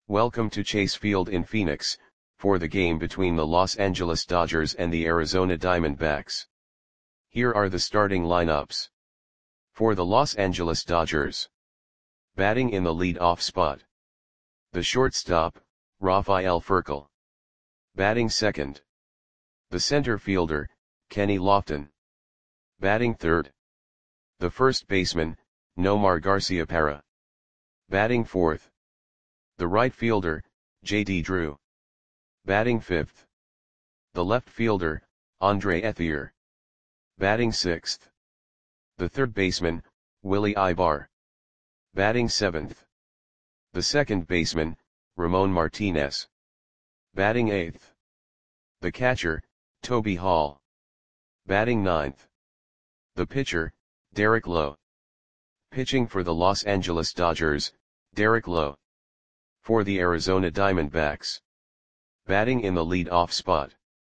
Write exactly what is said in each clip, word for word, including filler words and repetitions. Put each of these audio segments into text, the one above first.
Welcome to Chase Field in Phoenix, for the game between the Los Angeles Dodgers and the Arizona Diamondbacks. Here are the starting lineups. For the Los Angeles Dodgers. Batting in the lead-off spot. The shortstop, Rafael Furcal. Batting second. The center fielder, Kenny Lofton. Batting third. The first baseman, Nomar Garciaparra. Batting fourth. The right fielder, J D Drew. Batting fifth. The left fielder, Andre Ethier. Batting sixth. The third baseman, Willie Ibar. Batting seventh. The second baseman, Ramon Martinez. Batting eighth. The catcher, Toby Hall. Batting ninth. The pitcher, Derek Lowe. Pitching for the Los Angeles Dodgers, Derek Lowe. For the Arizona Diamondbacks. Batting in the lead-off spot.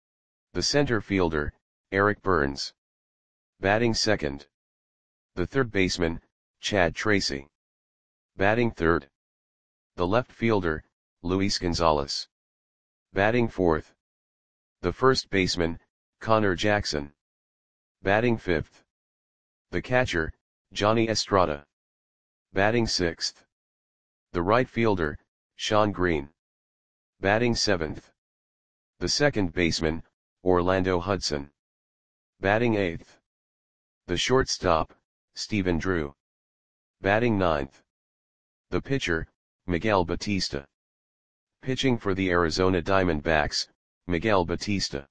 The center fielder, Eric Burns. Batting second. The third baseman, Chad Tracy. Batting third. The left fielder, Luis Gonzalez. Batting fourth. The first baseman, Connor Jackson. Batting fifth. The catcher, Johnny Estrada. Batting sixth. The right fielder, Sean Green. Batting seventh. The second baseman, Orlando Hudson. Batting eighth. The shortstop, Stephen Drew. Batting ninth. The pitcher, Miguel Batista. Pitching for the Arizona Diamondbacks, Miguel Batista.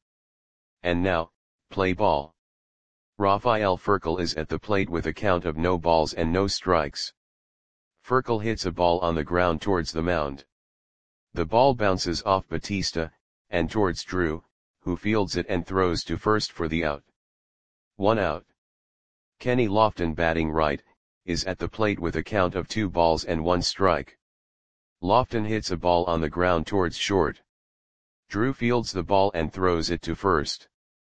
And now, play ball. Rafael Furcal is at the plate with a count of no balls and no strikes. Furcal hits a ball on the ground towards the mound. The ball bounces off Batista, and towards Drew, who fields it and throws to first for the out. One out. Kenny Lofton, batting right, is at the plate with a count of two balls and one strike. Lofton hits a ball on the ground towards short. Drew fields the ball and throws it to first.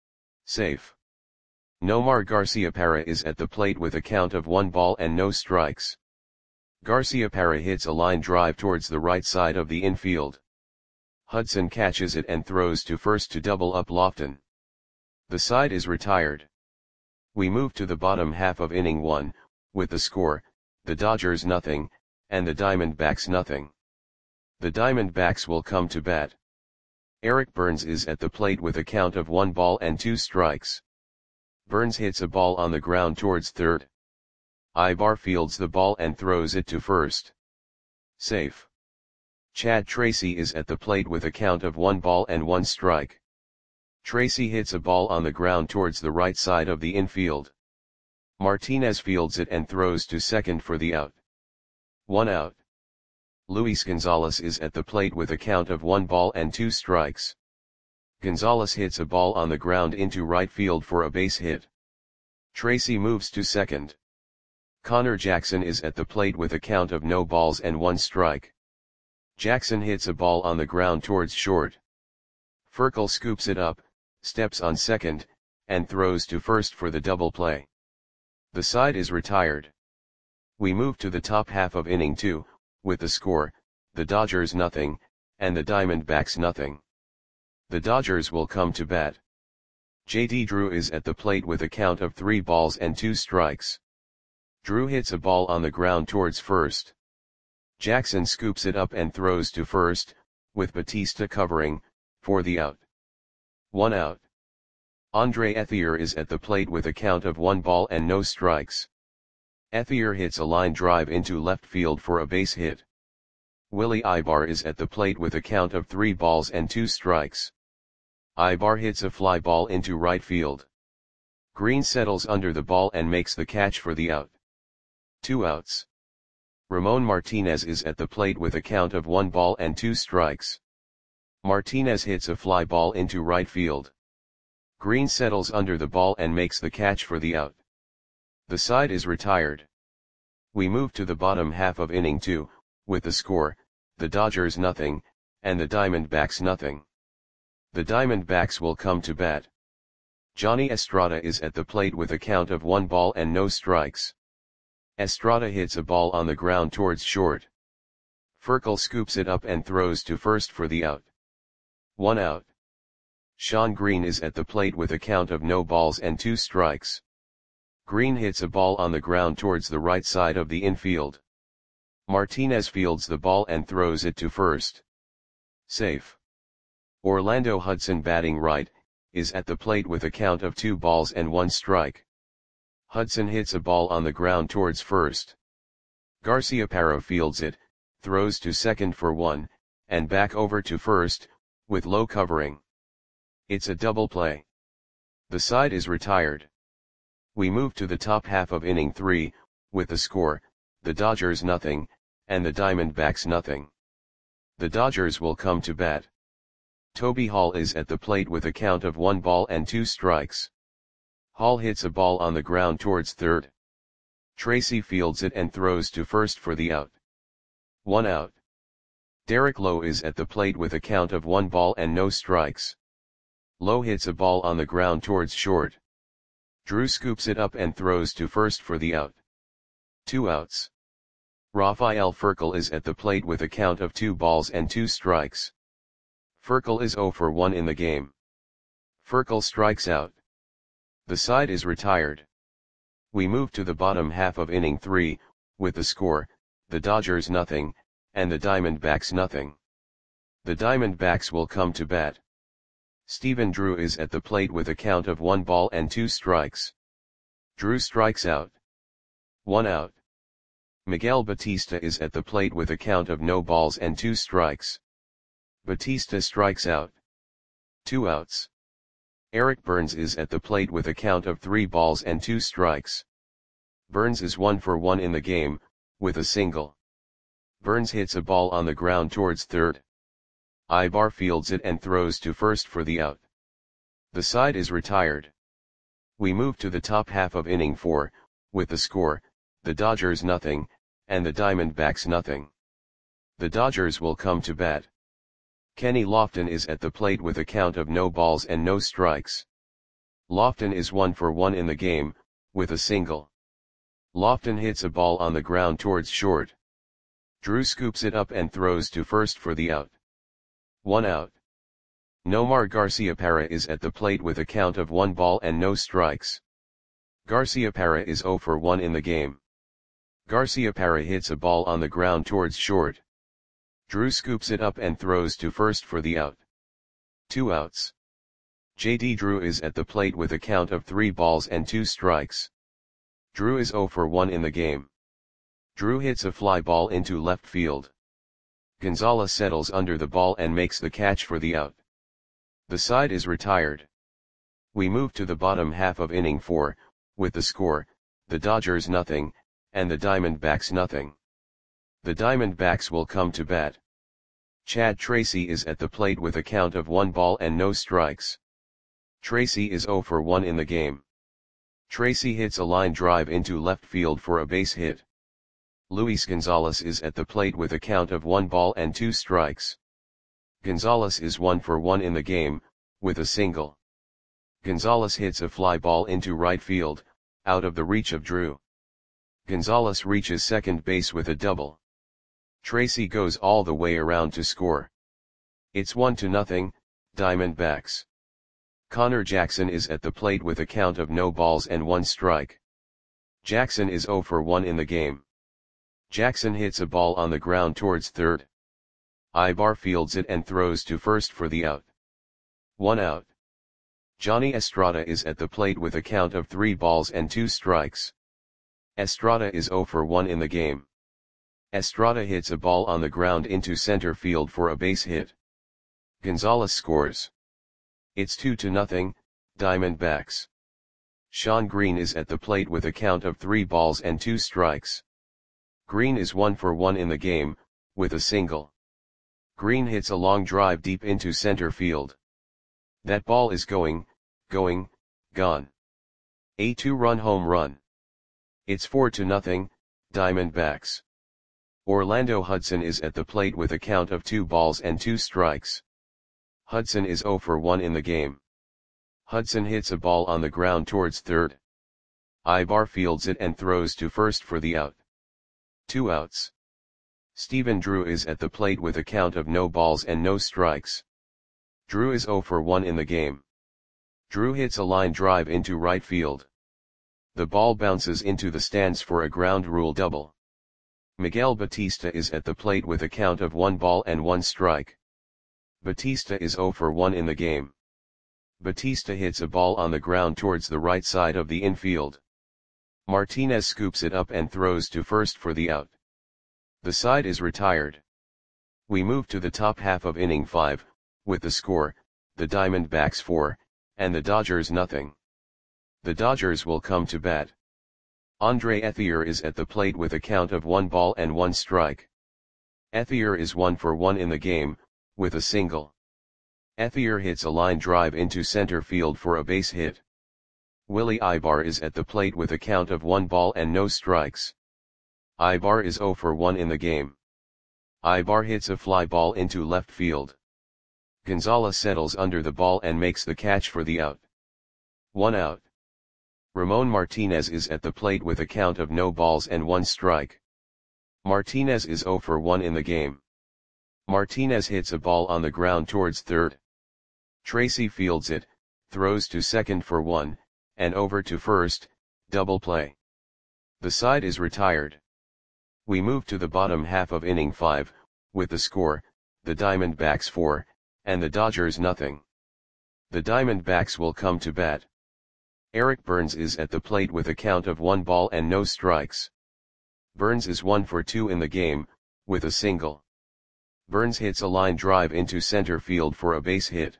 Safe. Nomar Garciaparra is at the plate with a count of one ball and no strikes. Garciaparra hits a line drive towards the right side of the infield. Hudson catches it and throws to first to double up Lofton. The side is retired. We move to the bottom half of inning one, with the score, the Dodgers nothing, and the Diamondbacks nothing. The Diamondbacks will come to bat. Eric Burns is at the plate with a count of one ball and two strikes. Burns hits a ball on the ground towards third. Ibar fields the ball and throws it to first. Safe. Chad Tracy is at the plate with a count of one ball and one strike. Tracy hits a ball on the ground towards the right side of the infield. Martinez fields it and throws to second for the out. One out. Luis Gonzalez is at the plate with a count of one ball and two strikes. Gonzalez hits a ball on the ground into right field for a base hit. Tracy moves to second. Connor Jackson is at the plate with a count of no balls and one strike. Jackson hits a ball on the ground towards short. Furcal scoops it up, steps on second, and throws to first for the double play. The side is retired. We move to the top half of inning two, with the score, the Dodgers nothing, and the Diamondbacks nothing. The Dodgers will come to bat. J D Drew is at the plate with a count of three balls and two strikes. Drew hits a ball on the ground towards first. Jackson scoops it up and throws to first, with Batista covering, for the out. One out. Andre Ethier is at the plate with a count of one ball and no strikes. Ethier hits a line drive into left field for a base hit. Willie Ibar is at the plate with a count of three balls and two strikes. Ibar hits a fly ball into right field. Green settles under the ball and makes the catch for the out. Two outs. Ramon Martinez is at the plate with a count of one ball and two strikes. Martinez hits a fly ball into right field. Green settles under the ball and makes the catch for the out. The side is retired. We move to the bottom half of inning two, with the score, the Dodgers nothing, and the Diamondbacks nothing. The Diamondbacks will come to bat. Johnny Estrada is at the plate with a count of one ball and no strikes. Estrada hits a ball on the ground towards short. Furkel scoops it up and throws to first for the out. One out. Sean Green is at the plate with a count of no balls and two strikes. Green hits a ball on the ground towards the right side of the infield. Martinez fields the ball and throws it to first. Safe. Orlando Hudson, batting right, is at the plate with a count of two balls and one strike. Hudson hits a ball on the ground towards first. Garciaparra fields it, throws to second for one, and back over to first, with low covering. It's a double play. The side is retired. We move to the top half of inning three, with the score, the Dodgers nothing, and the Diamondbacks nothing. The Dodgers will come to bat. Toby Hall is at the plate with a count of one ball and two strikes. Hall hits a ball on the ground towards third. Tracy fields it and throws to first for the out. One out. Derek Lowe is at the plate with a count of one ball and no strikes. Lowe hits a ball on the ground towards short. Drew scoops it up and throws to first for the out. Two outs. Rafael Furkel is at the plate with a count of two balls and two strikes. Furkel is oh for one in the game. Furkel strikes out. The side is retired. We move to the bottom half of inning three, with the score, the Dodgers nothing, and the Diamondbacks nothing. The Diamondbacks will come to bat. Stephen Drew is at the plate with a count of one ball and two strikes. Drew strikes out. One out. Miguel Batista is at the plate with a count of no balls and two strikes. Batista strikes out. Two outs. Eric Burns is at the plate with a count of three balls and two strikes. Burns is one for one in the game, with a single. Burns hits a ball on the ground towards third. Ibar fields it and throws to first for the out. The side is retired. We move to the top half of inning four, with the score, the Dodgers nothing, and the Diamondbacks nothing. The Dodgers will come to bat. Kenny Lofton is at the plate with a count of no balls and no strikes. Lofton is one for one in the game, with a single. Lofton hits a ball on the ground towards short. Drew scoops it up and throws to first for the out. One out. Nomar Garciaparra is at the plate with a count of one ball and no strikes. Garciaparra is oh for one in the game. Garciaparra hits a ball on the ground towards short. Drew scoops it up and throws to first for the out. Two outs. J D Drew is at the plate with a count of three balls and two strikes. Drew is oh for one in the game. Drew hits a fly ball into left field. Gonzalez settles under the ball and makes the catch for the out. The side is retired. We move to the bottom half of inning four, with the score, the Dodgers nothing, and the Diamondbacks nothing. The Diamondbacks will come to bat. Chad Tracy is at the plate with a count of one ball and no strikes. Tracy is oh for one in the game. Tracy hits a line drive into left field for a base hit. Luis Gonzalez is at the plate with a count of one ball and two strikes. Gonzalez is one for one in the game, with a single. Gonzalez hits a fly ball into right field, out of the reach of Drew. Gonzalez reaches second base with a double. Tracy goes all the way around to score. It's one to nothing, Diamondbacks. Connor Jackson is at the plate with a count of no balls and one strike. Jackson is oh for one in the game. Jackson hits a ball on the ground towards third. Ibar fields it and throws to first for the out. One out. Johnny Estrada is at the plate with a count of three balls and two strikes. Estrada is oh for one in the game. Estrada hits a ball on the ground into center field for a base hit. Gonzalez scores. It's two to nothing, Diamondbacks. Sean Green is at the plate with a count of three balls and two strikes. Green is one for one in the game, with a single. Green hits a long drive deep into center field. That ball is going, going, gone. A two-run home run. It's four to nothing, Diamondbacks. Orlando Hudson is at the plate with a count of two balls and two strikes. Hudson is oh for one in the game. Hudson hits a ball on the ground towards third. Ibar fields it and throws to first for the out. Two outs. Stephen Drew is at the plate with a count of no balls and no strikes. Drew is zero for one in the game. Drew hits a line drive into right field. The ball bounces into the stands for a ground rule double. Miguel Batista is at the plate with a count of one ball and one strike. Batista is zero for one in the game. Batista hits a ball on the ground towards the right side of the infield. Martinez scoops it up and throws to first for the out. The side is retired. We move to the top half of inning five, with the score, the Diamondbacks four, and the Dodgers nothing. The Dodgers will come to bat. Andre Ethier is at the plate with a count of one ball and one strike. Ethier is one for one in the game, with a single. Ethier hits a line drive into center field for a base hit. Willie Ibar is at the plate with a count of one ball and no strikes. Ibar is zero for one in the game. Ibar hits a fly ball into left field. Gonzalez settles under the ball and makes the catch for the out. One out. Ramon Martinez is at the plate with a count of no balls and one strike. Martinez is zero for one in the game. Martinez hits a ball on the ground towards third. Tracy fields it, throws to second for one, and over to first, double play. The side is retired. We move to the bottom half of inning five, with the score, the Diamondbacks four, and the Dodgers nothing. The Diamondbacks will come to bat. Eric Burns is at the plate with a count of one ball and no strikes. Burns is one for two in the game, with a single. Burns hits a line drive into center field for a base hit.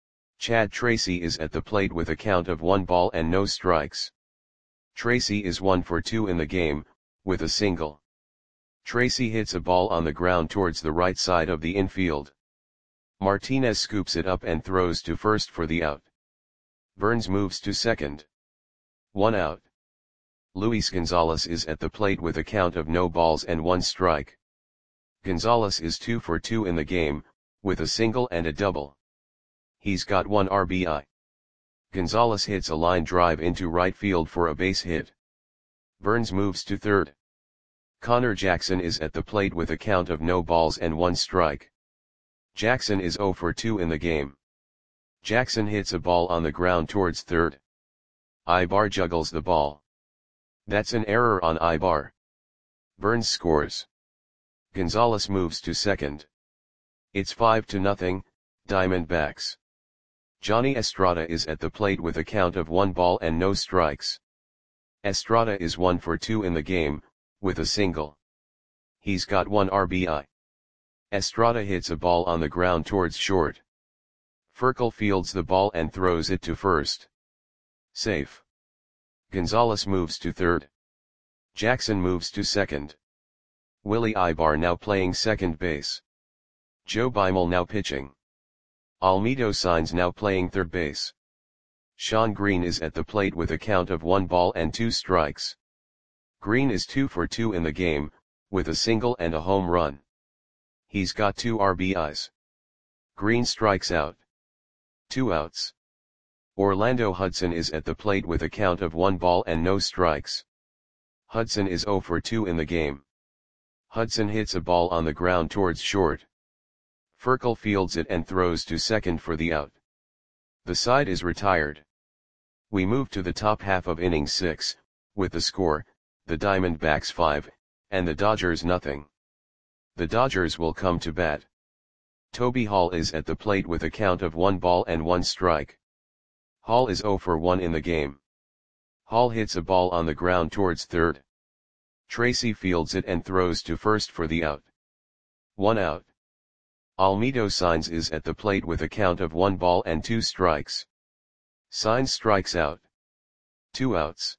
Chad Tracy is at the plate with a count of one ball and no strikes. Tracy is one for two in the game, with a single. Tracy hits a ball on the ground towards the right side of the infield. Martinez scoops it up and throws to first for the out. Burns moves to second. One out. Luis Gonzalez is at the plate with a count of no balls and one strike. Gonzalez is two for two in the game, with a single and a double. He's got one R B I. Gonzalez hits a line drive into right field for a base hit. Burns moves to third. Connor Jackson is at the plate with a count of no balls and one strike. Jackson is zero for two in the game. Jackson hits a ball on the ground towards third. Ibar juggles the ball. That's an error on Ibar. Burns scores. Gonzalez moves to second. It's five to nothing, Diamondbacks. Johnny Estrada is at the plate with a count of one ball and no strikes. Estrada is one for two in the game, with a single. He's got one R B I. Estrada hits a ball on the ground towards short. Furcal fields the ball and throws it to first. Safe. Gonzalez moves to third. Jackson moves to second. Willie Ibar now playing second base. Joe Beimel now pitching. Almedo Sainz now playing third base. Sean Green is at the plate with a count of one ball and two strikes. Green is two for two in the game, with a single and a home run. He's got two R B Is. Green strikes out. Two outs. Orlando Hudson is at the plate with a count of one ball and no strikes. Hudson is zero for two in the game. Hudson hits a ball on the ground towards short. Furcal fields it and throws to second for the out. The side is retired. We move to the top half of inning six, with the score, the Diamondbacks five, and the Dodgers nothing. The Dodgers will come to bat. Toby Hall is at the plate with a count of one ball and one strike. Hall is zero for one in the game. Hall hits a ball on the ground towards third. Tracy fields it and throws to first for the out. One out. Almedo Sainz is at the plate with a count of one ball and two strikes. Sainz strikes out. Two outs.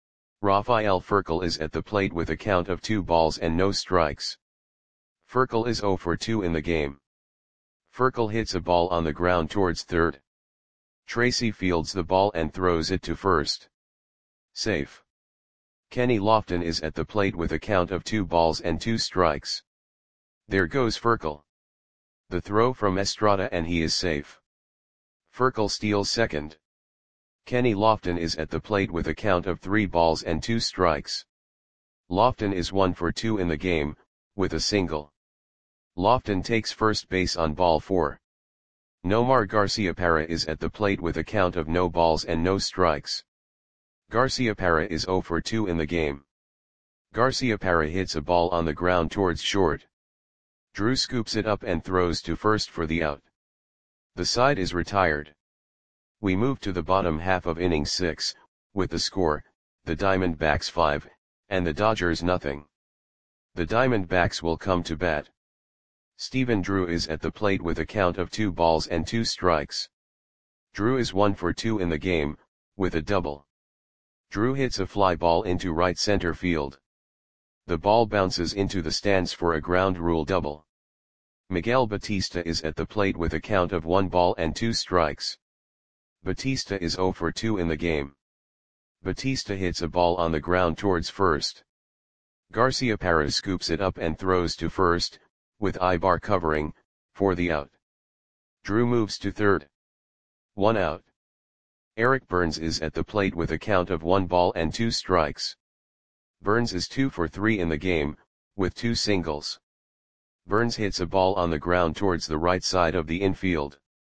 Rafael Furcal is at the plate with a count of two balls and no strikes. Furcal is zero for two in the game. Furcal hits a ball on the ground towards third. Tracy fields the ball and throws it to first. Safe. Kenny Lofton is at the plate with a count of two balls and two strikes. There goes Furcal. The throw from Estrada and he is safe. Furcal steals second. Kenny Lofton is at the plate with a count of three balls and two strikes. Lofton is one for two in the game, with a single. Lofton takes first base on ball four. Nomar Garciaparra is at the plate with a count of no balls and no strikes. Garciaparra is zero for two in the game. Garciaparra hits a ball on the ground towards short. Drew scoops it up and throws to first for the out. The side is retired. We move to the bottom half of inning six, with the score, the Diamondbacks five, and the Dodgers nothing. The Diamondbacks will come to bat. Stephen Drew is at the plate with a count of two balls and two strikes. Drew is one for two in the game, with a double. Drew hits a fly ball into right center field. The ball bounces into the stands for a ground rule double. Miguel Batista is at the plate with a count of one ball and two strikes. Batista is zero for two in the game. Batista hits a ball on the ground towards first. Garciaparra scoops it up and throws to first, with Ibar covering, for the out. Drew moves to third. One out. Eric Burns is at the plate with a count of one ball and two strikes. Burns is two for three in the game, with two singles. Burns hits a ball on the ground towards the right side of the infield.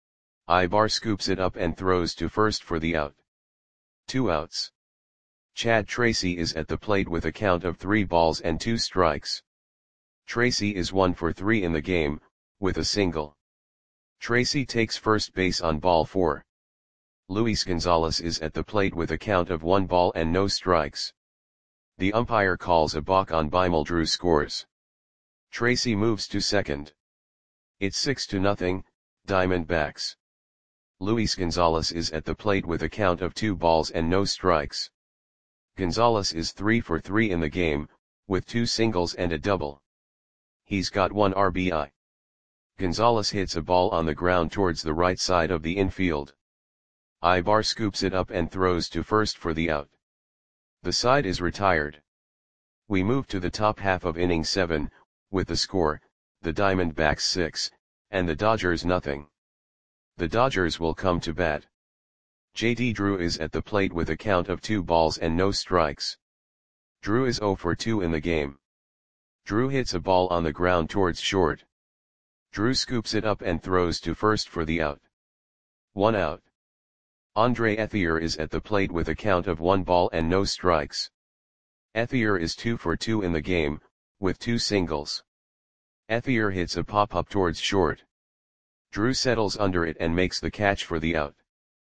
Ibar scoops it up and throws to first for the out. Two outs. Chad Tracy is at the plate with a count of three balls and two strikes. Tracy is one for three in the game, with a single. Tracy takes first base on ball four. Luis Gonzalez is at the plate with a count of one ball and no strikes. The umpire calls a balk on Beimel. Drew scores. Tracy moves to second. It's six to nothing, Diamondbacks. Luis Gonzalez is at the plate with a count of two balls and no strikes. Gonzalez is three for three in the game, with two singles and a double. He's got one R B I. Gonzalez hits a ball on the ground towards the right side of the infield. Ibar scoops it up and throws to first for the out. The side is retired. We move to the top half of inning seven, with the score, the Diamondbacks six, and the Dodgers nothing. The Dodgers will come to bat. J D Drew is at the plate with a count of two balls and no strikes. Drew is zero for two in the game. Drew hits a ball on the ground towards short. Drew scoops it up and throws to first for the out. One out. Andre Ethier is at the plate with a count of one ball and no strikes. Ethier is two for two in the game, with two singles. Ethier hits a pop-up towards short. Drew settles under it and makes the catch for the out.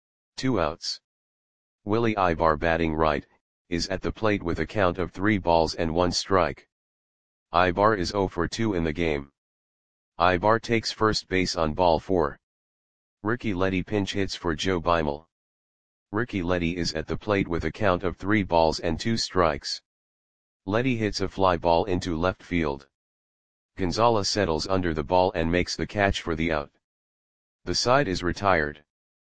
Two outs. Willie Ibar, batting right, is at the plate with a count of three balls and one strike. Ibar is zero for two in the game. Ibar takes first base on ball four. Ricky Leddy pinch hits for Joe Beimel. Ricky Leddy is at the plate with a count of three balls and two strikes. Leddy hits a fly ball into left field. Gonzalez settles under the ball and makes the catch for the out. The side is retired.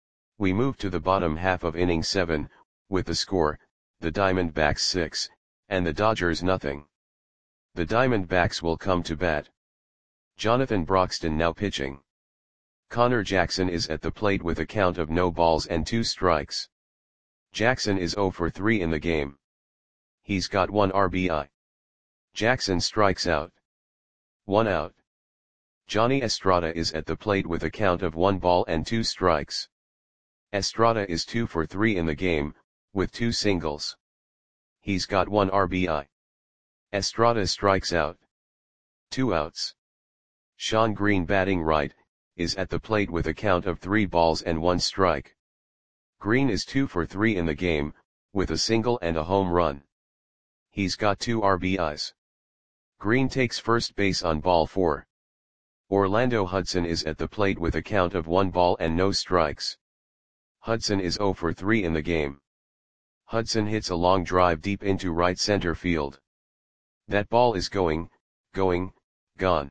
We move to the bottom half of inning seven, with the score, the Diamondbacks six, and the Dodgers nothing. The Diamondbacks will come to bat. Jonathan Broxton now pitching. Connor Jackson is at the plate with a count of no balls and two strikes. Jackson is zero for three in the game. He's got one R B I. Jackson strikes out. One out. Johnny Estrada is at the plate with a count of one ball and two strikes. Estrada is two for three in the game, with two singles. He's got one R B I. Estrada strikes out. Two outs. Sean Green, batting right, is at the plate with a count of three balls and one strike. Green is two for three in the game, with a single and a home run. He's got two R B Is. Green takes first base on ball four. Orlando Hudson is at the plate with a count of one ball and no strikes. Hudson is zero for three in the game. Hudson hits a long drive deep into right center field. That ball is going, going, gone.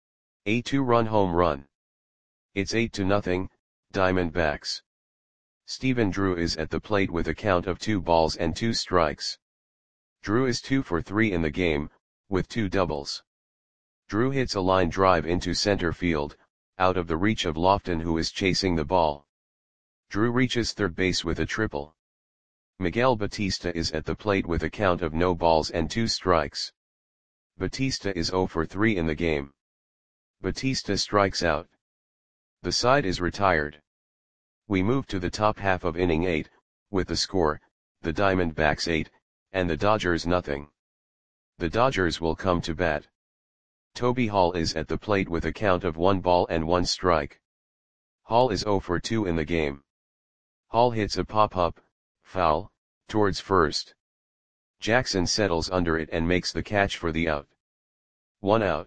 A two-run home run. It's eight to nothing, Diamondbacks. Stephen Drew is at the plate with a count of two balls and two strikes. Drew is two for three in the game, with two doubles. Drew hits a line drive into center field, out of the reach of Lofton, who is chasing the ball. Drew reaches third base with a triple. Miguel Batista is at the plate with a count of no balls and two strikes. Batista is zero for three in the game. Batista strikes out. The side is retired. We move to the top half of inning eight, with the score, the Diamondbacks eight, and the Dodgers nothing. The Dodgers will come to bat. Toby Hall is at the plate with a count of one ball and one strike. Hall is zero for two in the game. Hall hits a pop-up, foul, towards first. Jackson settles under it and makes the catch for the out. One out.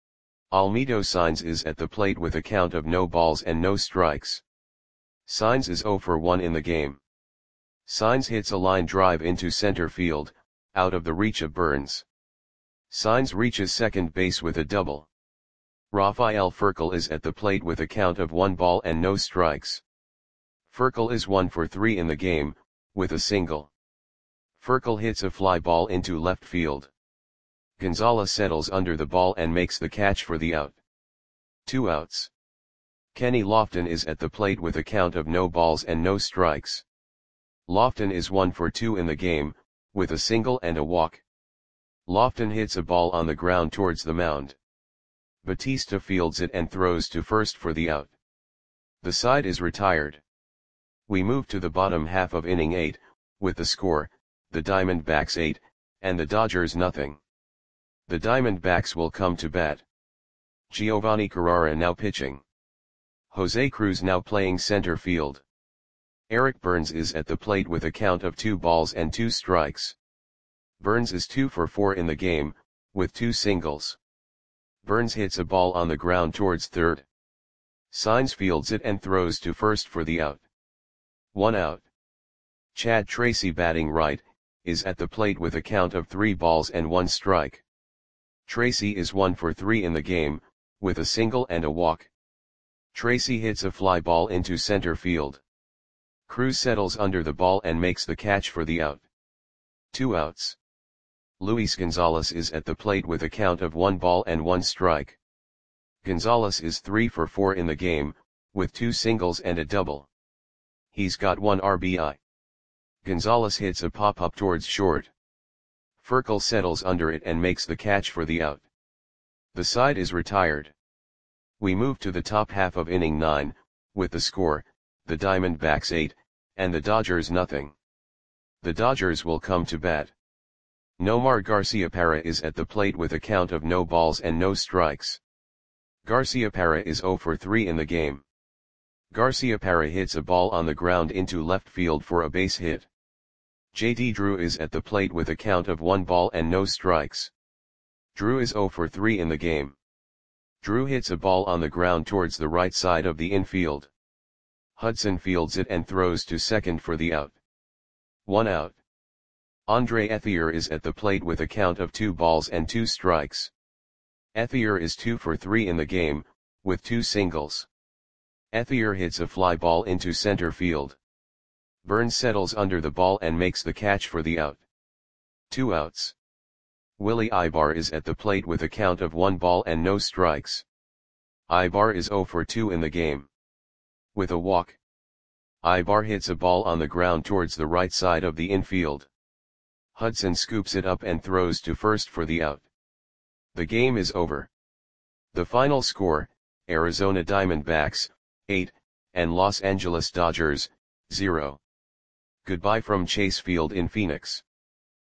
Almedo Saenz is at the plate with a count of no balls and no strikes. Saenz is zero for one in the game. Saenz hits a line drive into center field, out of the reach of Burns. Saenz reaches second base with a double. Rafael Furcal is at the plate with a count of one ball and no strikes. Furcal is one for three in the game, with a single. Furcal hits a fly ball into left field. Gonzalez settles under the ball and makes the catch for the out. Two outs. Kenny Lofton is at the plate with a count of no balls and no strikes. Lofton is one for two in the game, with a single and a walk. Lofton hits a ball on the ground towards the mound. Batista fields it and throws to first for the out. The side is retired. We move to the bottom half of inning eight, with the score, the Diamondbacks eight, and the Dodgers nothing. The Diamondbacks will come to bat. Giovanni Carrara now pitching. Jose Cruz now playing center field. Eric Burns is at the plate with a count of two balls and two strikes. Burns is two for four in the game, with two singles. Burns hits a ball on the ground towards third. Saenz fields it and throws to first for the out. One out. Chad Tracy batting right, is at the plate with a count of three balls and one strike. Tracy is one for three in the game, with a single and a walk. Tracy hits a fly ball into center field. Cruz settles under the ball and makes the catch for the out. Two outs. Luis Gonzalez is at the plate with a count of one ball and one strike. Gonzalez is three for four in the game, with two singles and a double. He's got one R B I. Gonzalez hits a pop-up towards short. Furcal settles under it and makes the catch for the out. The side is retired. We move to the top half of inning nine, with the score, the Diamondbacks eight, and the Dodgers nothing. The Dodgers will come to bat. Nomar Garciaparra is at the plate with a count of no balls and no strikes. Garciaparra is zero for three in the game. Garciaparra hits a ball on the ground into left field for a base hit. J D Drew is at the plate with a count of one ball and no strikes. Drew is zero for three in the game. Drew hits a ball on the ground towards the right side of the infield. Hudson fields it and throws to second for the out. One out. Andre Ethier is at the plate with a count of two balls and two strikes. Ethier is two for three in the game, with two singles. Ethier hits a fly ball into center field. Burns settles under the ball and makes the catch for the out. Two outs. Willie Ibar is at the plate with a count of one ball and no strikes. Ibar is zero for two in the game. With a walk. Ibar hits a ball on the ground towards the right side of the infield. Hudson scoops it up and throws to first for the out. The game is over. The final score, Arizona Diamondbacks, eight, and Los Angeles Dodgers, zero. Goodbye from Chase Field in Phoenix.